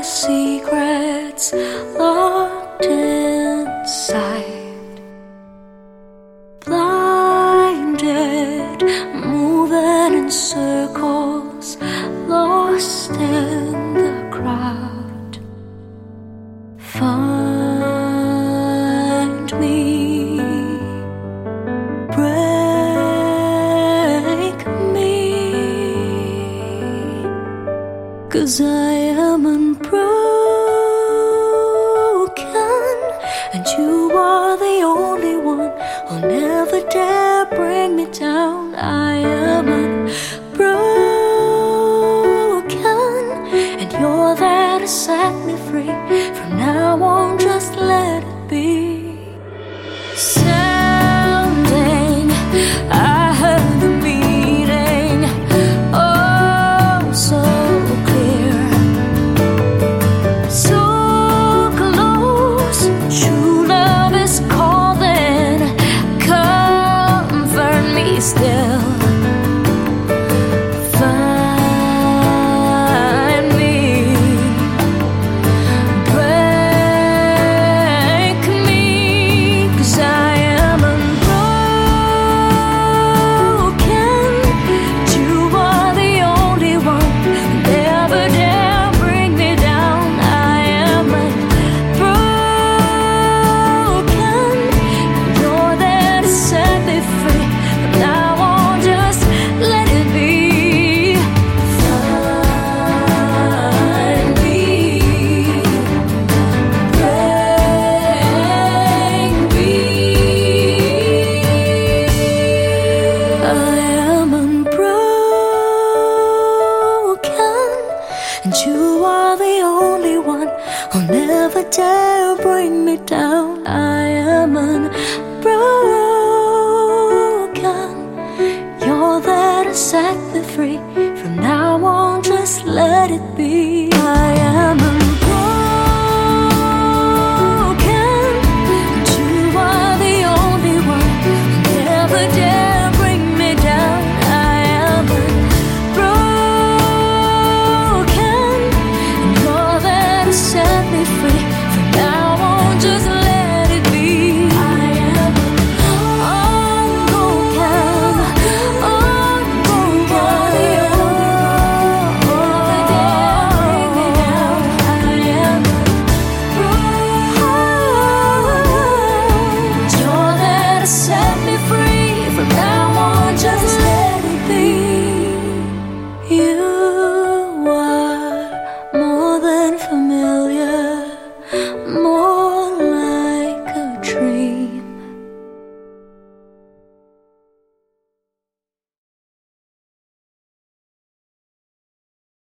secrets locked inside. Blinded, moving in circles, lost in the crowd. Find me, break me, 'cause I am unbroken, and you are the only one who'll never dare bring me down. I am unbroken, and you're there to set me free. From now on, just let it be. Sounding, I heard the meaning, oh so clear, so close. True love is calling, comfort me still. Find me, break me, 'cause I am unbroken. You are the only one who never dare bring me down. I am unbroken. You're there to set me free. From now on, just let it be. Find me, break me. I am unbroken, and you are the only one who'll never dare bring me down. I am unbroken. You're there to set me free. From now on, just let it be. I am